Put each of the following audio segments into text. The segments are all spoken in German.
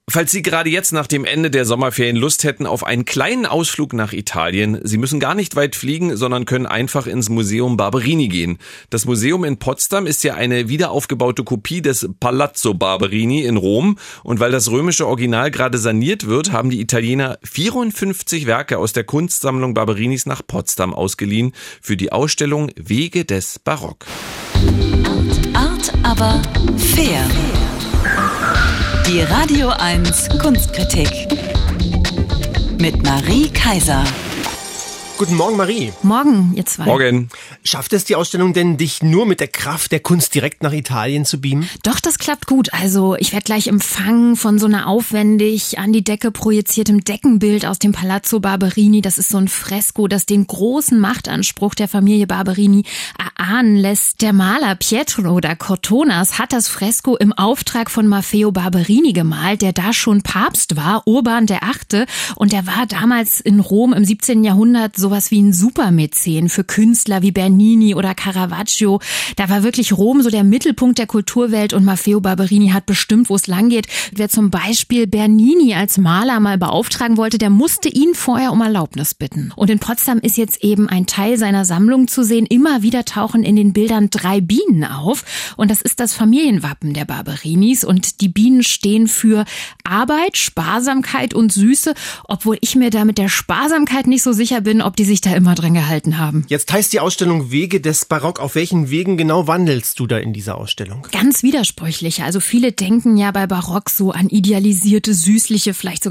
Falls Sie gerade jetzt nach dem Ende der Sommerferien Lust hätten auf einen kleinen Ausflug nach Italien, Sie müssen gar nicht weit fliegen, sondern können einfach ins Museum Barberini gehen. Das Museum in Potsdam ist ja eine wiederaufgebaute Kopie des Palazzo Barberini in Rom. Und weil das römische Original gerade saniert wird, haben die Italiener 54 Werke aus der Kunstsammlung Barberinis nach Potsdam ausgeliehen für die Ausstellung Wege des Barock. Art, aber fair. Die Radio 1 Kunstkritik mit Marie Kaiser. Guten Morgen, Marie. Morgen, ihr zwei. Morgen. Schafft es die Ausstellung denn, dich nur mit der Kraft der Kunst direkt nach Italien zu beamen? Doch, das klappt gut. Also ich werde gleich empfangen von so einer aufwendig an die Decke projiziertem Deckenbild aus dem Palazzo Barberini. Das ist so ein Fresko, das den großen Machtanspruch der Familie Barberini erahnen lässt. Der Maler Pietro da Cortonas hat das Fresko im Auftrag von Maffeo Barberini gemalt, der da schon Papst war, Urban VIII. Und der war damals in Rom im 17. Jahrhundert sowas wie ein Supermäzen für Künstler wie Bernini oder Caravaggio. Da war wirklich Rom so der Mittelpunkt der Kulturwelt und Maffeo Barberini hat bestimmt, wo es lang geht. Wer zum Beispiel Bernini als Maler mal beauftragen wollte, der musste ihn vorher um Erlaubnis bitten. Und in Potsdam ist jetzt eben ein Teil seiner Sammlung zu sehen. Immer wieder tauchen in den Bildern 3 Bienen auf. Und das ist das Familienwappen der Barberinis. Und die Bienen stehen für Arbeit, Sparsamkeit und Süße, obwohl ich mir da mit der Sparsamkeit nicht so sicher bin, ob die sich da immer dran gehalten haben. Jetzt heißt die Ausstellung Wege des Barock. Auf welchen Wegen genau wandelst du da in dieser Ausstellung? Ganz widersprüchlich. Also viele denken ja bei Barock so an idealisierte, süßliche, vielleicht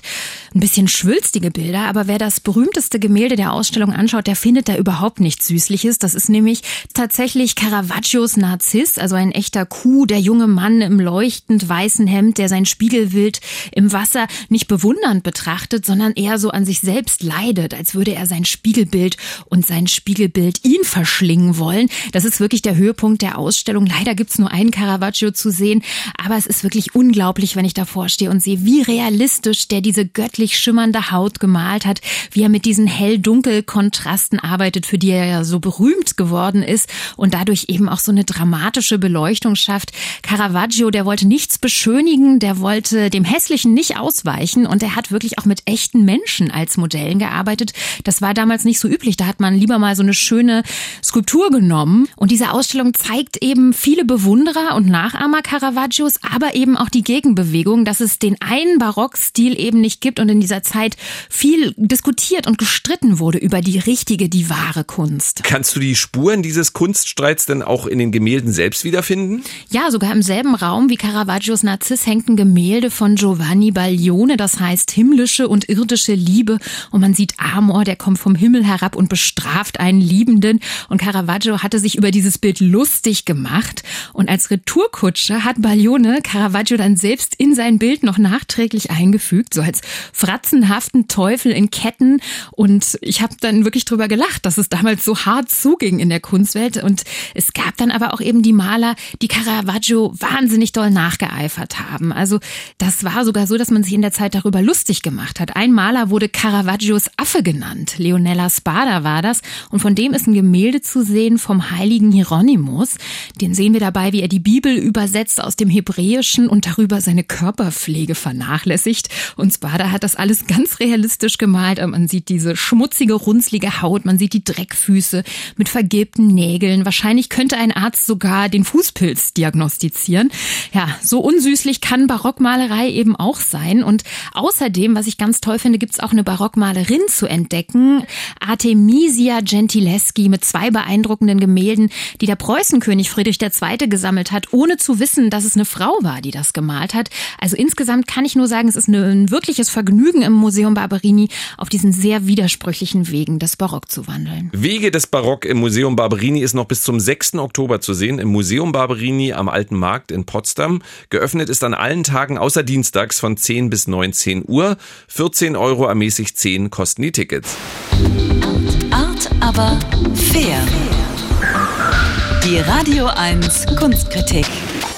ein bisschen schwülstige Bilder. Aber wer das berühmteste Gemälde der Ausstellung anschaut, der findet da überhaupt nichts Süßliches. Das ist nämlich tatsächlich Caravaggios Narziss, also ein echter Kuh, der junge Mann im leuchtend weißen Hemd, der sein Spiegelbild im Wasser nicht bewundernd betrachtet, sondern eher so an sich selbst leidet, als würde er sein Spiegelbild und sein Spiegelbild ihn verschlingen wollen. Das ist wirklich der Höhepunkt der Ausstellung. Leider gibt's nur einen Caravaggio zu sehen, aber es ist wirklich unglaublich, wenn ich davor stehe und sehe, wie realistisch der diese göttlich schimmernde Haut gemalt hat, wie er mit diesen hell-dunkel-Kontrasten arbeitet, für die er ja so berühmt geworden ist und dadurch eben auch so eine dramatische Beleuchtung schafft. Caravaggio, der wollte nichts beschönigen, der wollte dem Hässlichen nicht ausweichen und er hat wirklich auch mit echten Menschen als Modellen gearbeitet. Das war damals nicht so üblich, da hat man lieber mal so eine schöne Skulptur genommen. Und diese Ausstellung zeigt eben viele Bewunderer und Nachahmer Caravaggios, aber eben auch die Gegenbewegung, dass es den einen Barockstil eben nicht gibt und in dieser Zeit viel diskutiert und gestritten wurde über die richtige, die wahre Kunst. Kannst du die Spuren dieses Kunststreits denn auch in den Gemälden selbst wiederfinden? Ja, sogar im selben Raum wie Caravaggios Narziss hängt ein Gemälde von Giovanni Baglione, das heißt himmlische und irdische Liebe. Und man sieht Amor, der kommt vom Himmel herab und bestraft einen Liebenden. Und Caravaggio hatte sich über dieses Bild lustig gemacht. Und als Retourkutsche hat Baglione Caravaggio dann selbst in sein Bild noch nachträglich eingefügt, so als fratzenhaften Teufel in Ketten. Und ich habe dann wirklich drüber gelacht, dass es damals so hart zuging in der Kunstwelt. Und es gab dann aber auch eben die Maler, die Caravaggio wahnsinnig doll nachgeeifert haben. Also das war sogar so, dass man sich in der Zeit darüber lustig gemacht hat. Ein Maler wurde Caravaggios Affe genannt. Leonella Spada war das. Und von dem ist ein Gemälde zu sehen vom heiligen Hieronymus. Den sehen wir dabei, wie er die Bibel übersetzt aus dem Hebräischen und darüber seine Körperpflege vernachlässigt. Und Spada hat das alles ganz realistisch gemalt. Man sieht diese schmutzige, runzlige Haut, man sieht die Dreckfüße mit vergilbten Nägeln. Wahrscheinlich könnte ein Arzt sogar den Fußpilz diagnostizieren. Ja, so unsüßlich kann Barockmalerei eben auch sein. Und außerdem, was ich ganz toll finde, gibt's auch eine Barockmalerin zu entdecken. Artemisia Gentileschi mit 2 beeindruckenden Gemälden, die der Preußenkönig Friedrich II. Gesammelt hat, ohne zu wissen, dass es eine Frau war, die das gemalt hat. Also insgesamt kann ich nur sagen, es ist ein wirkliches Vergnügen im Museum Barberini, auf diesen sehr widersprüchlichen Wegen des Barock zu wandeln. Wege des Barock im Museum Barberini ist noch bis zum 6. Oktober zu sehen im Museum Barberini am Alten Markt in Potsdam. Geöffnet ist an allen Tagen außer dienstags von 10 bis 19 Uhr. 14 € ermäßigt 10 kosten die Tickets. Art, aber fair. Die Radio 1 Kunstkritik.